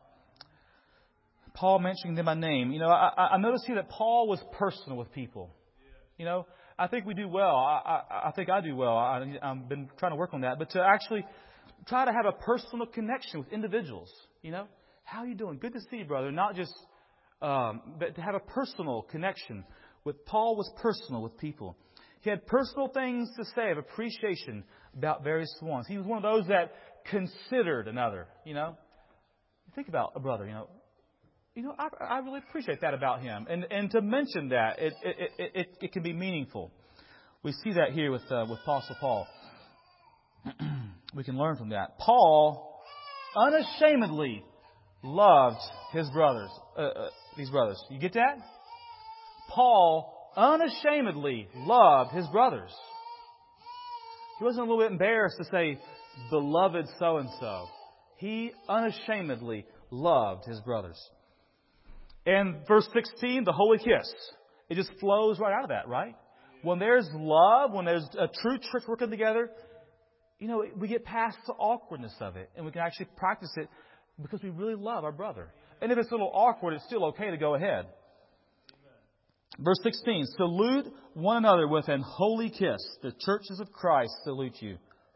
Paul mentioning them by name. You know, I, I noticed here that Paul was personal with people. You know, I think we do well. I, I, I think I do well. I, I've been trying to work on that. But to actually try to have a personal connection with individuals. You know, how are you doing? Good to see you, brother. Not just, um, but to have a personal connection with. Paul was personal with people. He had personal things to say of appreciation about various ones. He was one of those that considered another. You know, think about a brother. You know. You know, I, I really appreciate that about him. And and to mention that, it it, it, it, it can be meaningful. We see that here with uh, with Apostle Paul. We can learn from that. Paul unashamedly loved his brothers, uh, uh, these brothers. You get that? Paul unashamedly loved his brothers. He wasn't a little bit embarrassed to say, beloved so-and-so. He unashamedly loved his brothers. And verse sixteen, the holy kiss. It just flows right out of that, right? When there's love, when there's a true church working together, you know, we get past the awkwardness of it. And we can actually practice it because we really love our brother. And if it's a little awkward, it's still okay to go ahead. Verse sixteen, salute one another with an holy kiss. The churches of Christ salute you.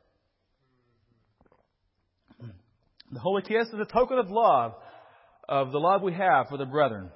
The holy kiss is a token of love. Of the love we have for the brethren.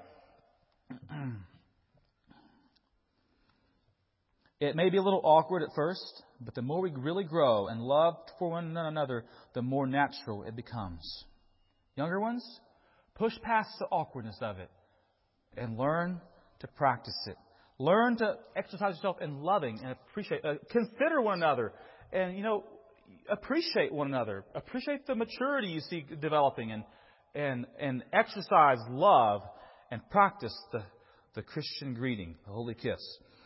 It may be a little awkward at first, but the more we really grow and love for one another, the more natural it becomes. Younger ones, push past the awkwardness of it and learn to practice it. Learn to exercise yourself in loving and appreciate. Uh, consider one another and, you know, appreciate one another. Appreciate the maturity you see developing and And and exercise love and practice the, the Christian greeting, the holy kiss.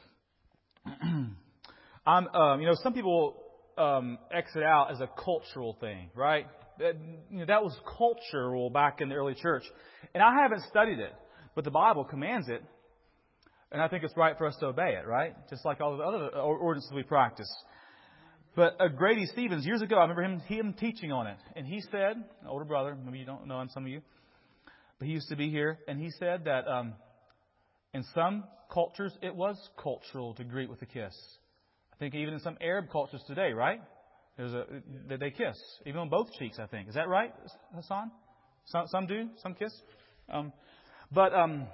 I'm, um, you know, some people um, exit out as a cultural thing, right? That, you know, that was cultural back in the early church, and I haven't studied it, but the Bible commands it, and I think it's right for us to obey it, right? Just like all the other ordinances we practice. But uh, Grady Stevens, years ago, I remember him him teaching on it. And he said, an older brother, maybe you don't know him, some of you, but he used to be here. And he said that um, in some cultures, it was cultural to greet with a kiss. I think even in some Arab cultures today, right? There's a that they kiss, even on both cheeks, I think. Is that right, Hassan? Some, some do, some kiss. Um, but um,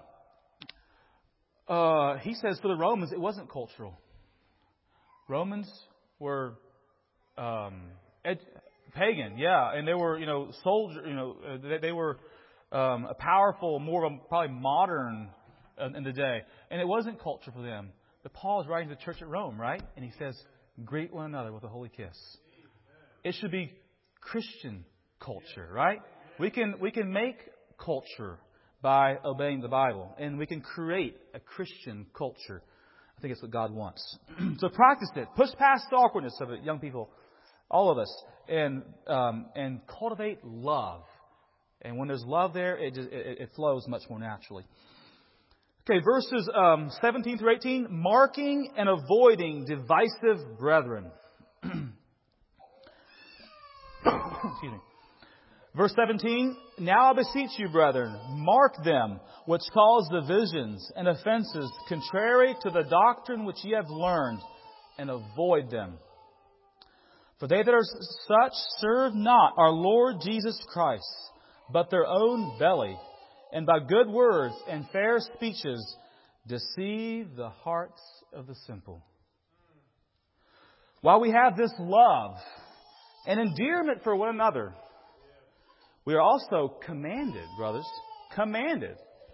uh, he says for the Romans, it wasn't cultural. Romans were Um, ed, pagan, yeah, and they were, you know, soldier, you know, uh, they, they were um, a powerful, more of a, probably modern uh, in the day, and it wasn't culture for them. But Paul is writing to the church at Rome, right? And he says, "Greet one another with a holy kiss." It should be Christian culture, right? We can we can make culture by obeying the Bible, and we can create a Christian culture. I think it's what God wants. So practice it. Push past the awkwardness of it, young people. All of us, and um, and cultivate love, and when there's love there, it just it, it flows much more naturally. Okay, verses um, seventeen through eighteen: marking and avoiding divisive brethren. Excuse me. Verse seventeen: now I beseech you, brethren, mark them which cause divisions and offenses contrary to the doctrine which ye have learned, and avoid them. For they that are such serve not our Lord Jesus Christ, but their own belly, and by good words and fair speeches deceive the hearts of the simple. While we have this love and endearment for one another, we are also commanded, brothers, commanded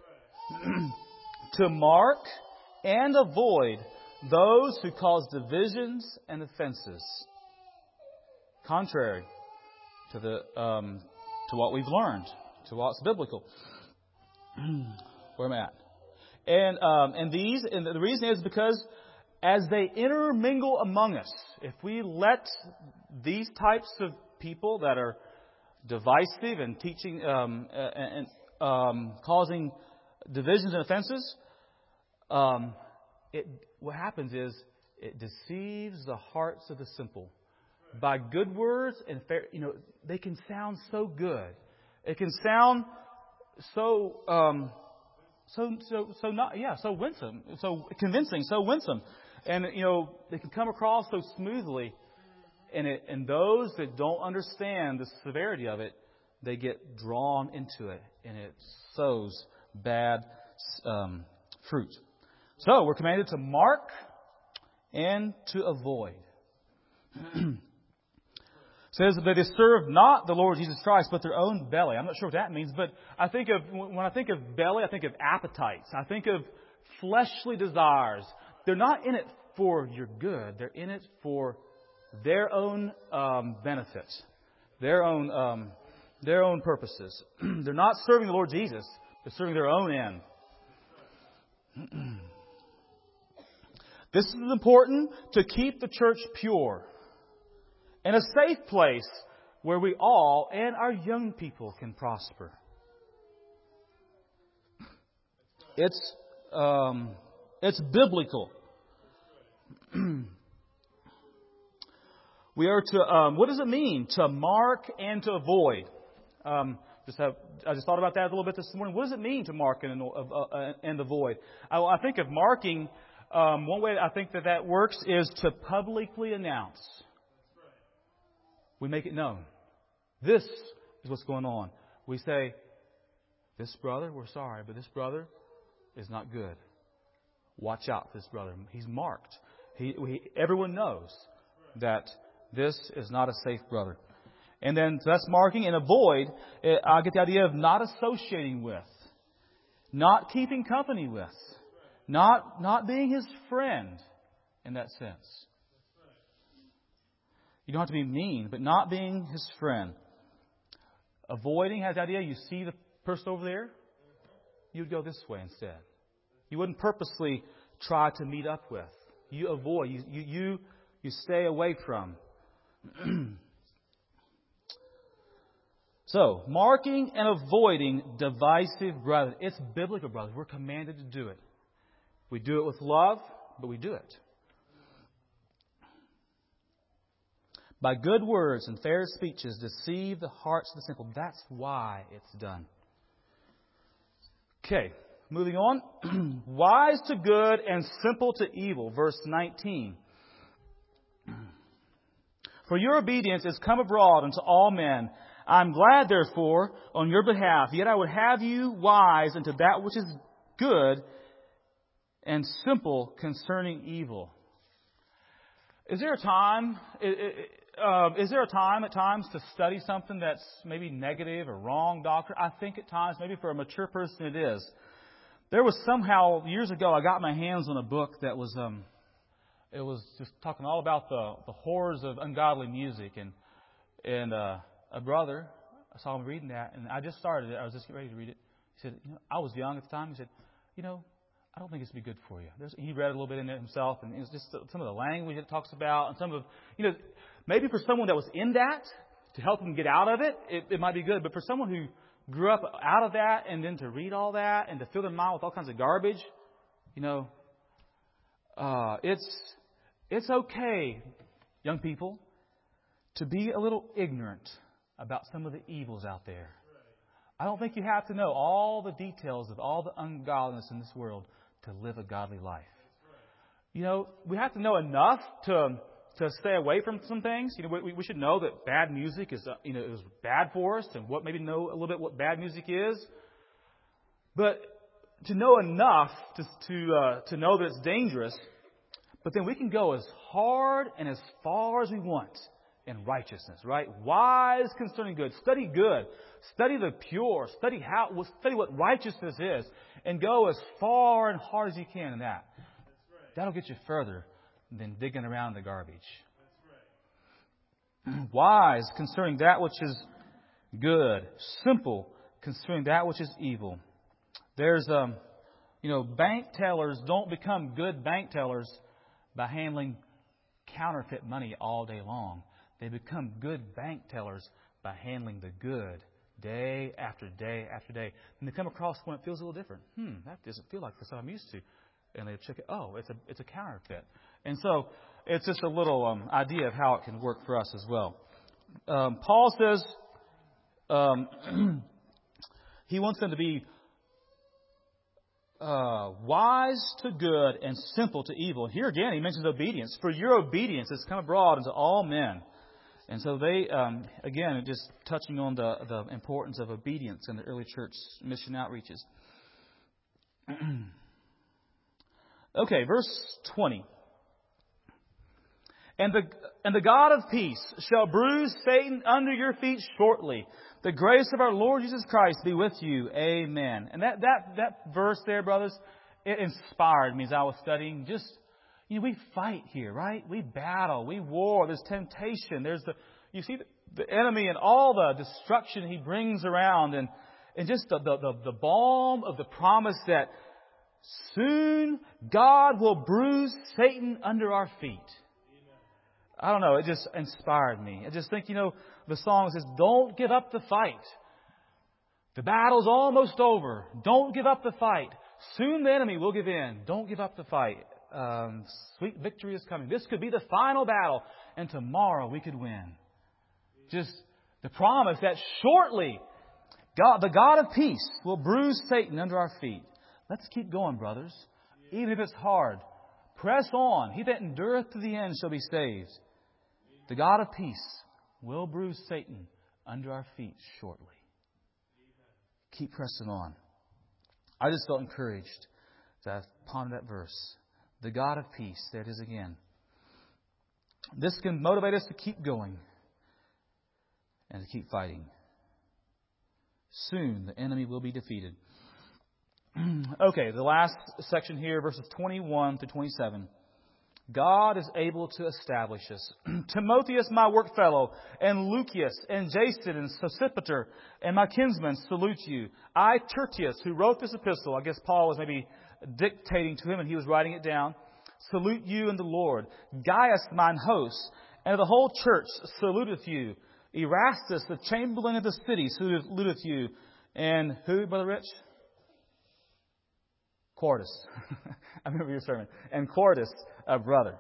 to mark and avoid those who cause divisions and offenses, contrary to the um, to what we've learned, to what's biblical. Where am I at? And um, and these and the reason is because as they intermingle among us, if we let these types of people that are divisive and teaching um, and um, causing divisions and offenses, um, it what happens is it deceives the hearts of the simple. By good words and fair, you know, they can sound so good. It can sound so, um, so, so, so not, yeah, so winsome, so convincing, so winsome, and you know, they can come across so smoothly. And it, and those that don't understand the severity of it, they get drawn into it, and it sows bad um, fruit. So we're commanded to mark and to avoid. Says that they serve not the Lord Jesus Christ, but their own belly. I'm not sure what that means, but I think of when I think of belly, I think of appetites. I think of fleshly desires. They're not in it for your good. They're in it for their own um, benefits, their own um, their own purposes. They're not serving the Lord Jesus. They're serving their own end. This is important to keep the church pure and a safe place where we all and our young people can prosper. It's um, it's biblical. We are to. Um, what does it mean to mark and to avoid? Um, just have, I just thought about that a little bit this morning. What does it mean to mark and, uh, uh, and avoid? I, I think of marking. Um, one way I think that that works is to publicly announce. We make it known. This is what's going on. We say, this brother, we're sorry, but this brother is not good. Watch out for this brother. He's marked. He, he, everyone knows that this is not a safe brother. And then so that's marking. And avoid, I get the idea of not associating with, not keeping company with, not not being his friend in that sense. You don't have to be mean, but not being his friend. Avoiding has the idea you see the person over there, you'd go this way instead. You wouldn't purposely try to meet up with. You avoid. You you you, you stay away from. So, marking and avoiding divisive brothers. It's biblical, brothers. We're commanded to do it. We do it with love, but we do it. By good words and fair speeches deceive the hearts of the simple. That's why it's done. Okay, moving on. Wise to good and simple to evil. Verse nineteen. For your obedience is come abroad unto all men. I am glad, therefore, on your behalf. Yet I would have you wise unto that which is good and simple concerning evil. Is there a time... It, it, Uh, is there a time at times to study something that's maybe negative or wrong doctrine? I think at times, maybe for a mature person it is. There was somehow, years ago, I got my hands on a book that was, um, it was just talking all about the, the horrors of ungodly music. And and uh, a brother, I saw him reading that, and I just started it. I was just getting ready to read it. He said, you know, I was young at the time. He said, you know, I don't think it's be good for you. There's, he read a little bit in it himself, and it was just some of the language it talks about, and some of, you know, maybe for someone that was in that, to help them get out of it, it, it might be good. But for someone who grew up out of that, and then to read all that, and to fill their mind with all kinds of garbage, you know, uh, it's it's okay, young people, to be a little ignorant about some of the evils out there. I don't think you have to know all the details of all the ungodliness in this world to live a godly life. You know, we have to know enough to to stay away from some things. You know, we, we should know that bad music is, uh, you know, is bad for us, and what maybe know a little bit what bad music is. But to know enough to to, uh, to know that it's dangerous, but then we can go as hard and as far as we want in righteousness, right? Wise concerning good. Study good. Study the pure. Study how. Study what righteousness is, and go as far and hard as you can in that. That'll get you further than digging around the garbage. Wise concerning that which is good. Simple concerning that which is evil. There's, um, you know, bank tellers don't become good bank tellers by handling counterfeit money all day long. They become good bank tellers by handling the good day after day after day. And they come across one that feels a little different. Hmm, that doesn't feel like the stuff I'm used to. And they check it. Oh, it's a it's a counterfeit. And so it's just a little um, idea of how it can work for us as well. Um, Paul says um, he wants them to be uh, wise to good and simple to evil. Here again, he mentions obedience. For your obedience has come abroad unto all men. And so they, um, again, just touching on the, the importance of obedience in the early church mission outreaches. Okay, verse twenty. And the and the God of peace shall bruise Satan under your feet shortly. The grace of our Lord Jesus Christ be with you. Amen. And that that that verse there, brothers, it inspired me as I was studying. Just, you know, we fight here, right? We battle, we war. There's temptation. There's the you see the, the enemy and all the destruction he brings around, and and just the the the, the balm of the promise that soon God will bruise Satan under our feet. I don't know. It just inspired me. I just think, you know, the song says, don't give up the fight. The battle's almost over. Don't give up the fight. Soon the enemy will give in. Don't give up the fight. Um, sweet victory is coming. This could be the final battle, and tomorrow we could win. Just the promise that shortly God, the God of peace, will bruise Satan under our feet. Let's keep going, brothers. Even if it's hard. Press on. He that endureth to the end shall be saved. The God of peace will bruise Satan under our feet shortly. Keep pressing on. I just felt encouraged to ponder that verse. The God of peace. There it is again. This can motivate us to keep going and to keep fighting. Soon the enemy will be defeated. Okay, the last section here, verses twenty-one to twenty-seven. God is able to establish us. Timotheus, my workfellow, and Lucius, and Jason, and Sosipater, and my kinsmen salute you. I, Tertius, who wrote this epistle, I guess Paul was maybe dictating to him and he was writing it down, salute you in the Lord. Gaius, mine host, and the whole church saluteth you. Erastus, the chamberlain of the city, saluteth you. And who, Brother Rich? Quartus. I remember your sermon. And Quartus, a brother.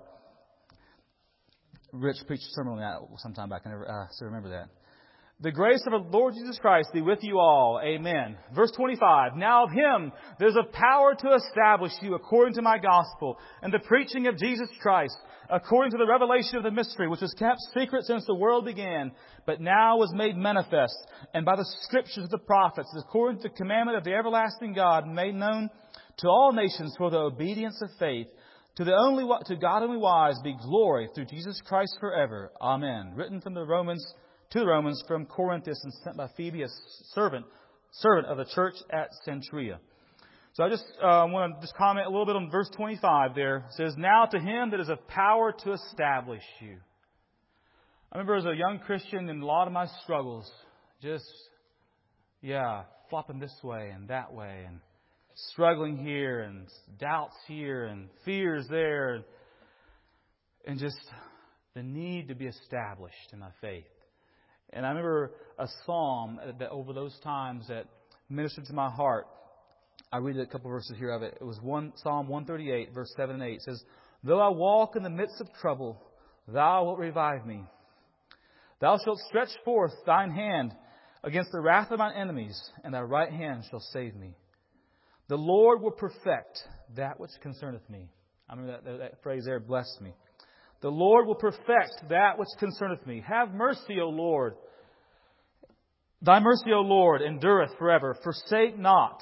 Rich preached a sermon on that sometime back. I never uh, still remember that. The grace of our Lord Jesus Christ be with you all. Amen. Verse twenty-five. Now of Him there's a power to establish you according to my gospel and the preaching of Jesus Christ, according to the revelation of the mystery, which was kept secret since the world began, but now was made manifest, and by the scriptures of the prophets, according to the commandment of the everlasting God, made known to all nations for the obedience of faith. To the only to God only wise be glory through Jesus Christ forever. Amen. Written from the Romans to the Romans from Corinth and sent by Phoebe, a servant servant of the church at Centuria. So I just uh, want to just comment a little bit on verse twenty-five there. It says, now to Him that is of power to establish you. I remember as a young Christian in a lot of my struggles, just, yeah, flopping this way and that way and struggling here and doubts here and fears there, and just the need to be established in my faith. And I remember a psalm that over those times that ministered to my heart. I read a couple verses here of it. It was one Psalm one thirty-eight, verse seven and eight. It says, though I walk in the midst of trouble, Thou wilt revive me. Thou shalt stretch forth Thine hand against the wrath of mine enemies, and Thy right hand shall save me. The Lord will perfect that which concerneth me. I remember that, that, that phrase there blessed me. The Lord will perfect that which concerneth me. Have mercy, O Lord. Thy mercy, O Lord, endureth forever. Forsake not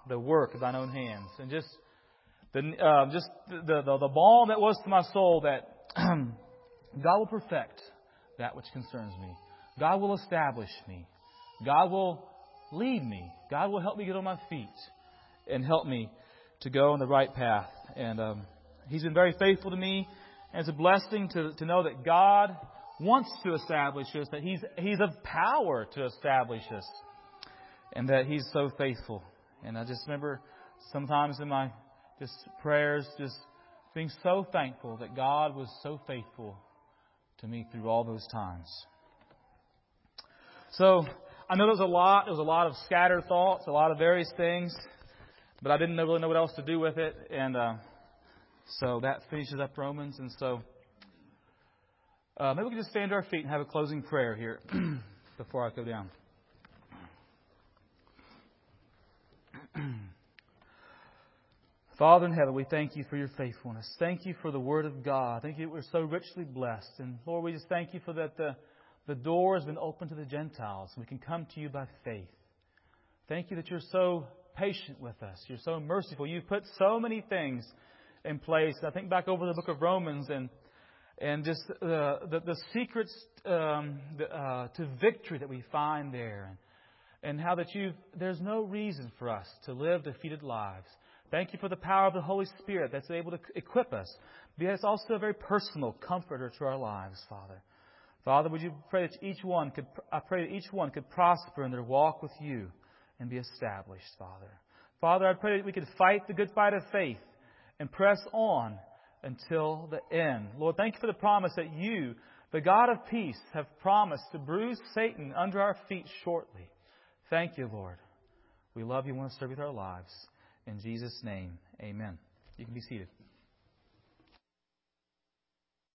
the work of thine own hands. And just the uh, just the, the the balm that was to my soul, that God will perfect that which concerns me. God will establish me. God will lead me. God will help me get on my feet and help me to go on the right path. And um, He's been very faithful to me. And it's a blessing to, to know that God wants to establish us, that He's He's of power to establish us, and that He's so faithful. And I just remember sometimes in my just prayers, just being so thankful that God was so faithful to me through all those times. So I know there was a lot, there was a lot of scattered thoughts, a lot of various things, but I didn't really know what else to do with it. And uh, so that finishes up Romans. And so uh, maybe we can just stand to our feet and have a closing prayer here before I go down. Father in heaven, we thank You for Your faithfulness. Thank You for the Word of God. Thank You that we're so richly blessed. And Lord, we just thank You for that the, the door has been opened to the Gentiles. We can come to You by faith. Thank You that You're so patient with us. You're so merciful. You've put so many things in place. I think back over the book of Romans and and just uh, the, the secrets um, the, uh, to victory that we find there. And, and how that you've there's no reason for us to live defeated lives. Thank You for the power of the Holy Spirit that's able to equip us. But it's also a very personal comforter to our lives, Father. Father, would You pray that each one could I pray that each one could prosper in their walk with You and be established, Father. Father, I pray that we could fight the good fight of faith and press on until the end. Lord, thank You for the promise that You, the God of peace, have promised to bruise Satan under our feet shortly. Thank You, Lord. We love You and want to serve You with our lives. In Jesus' name, amen. You can be seated.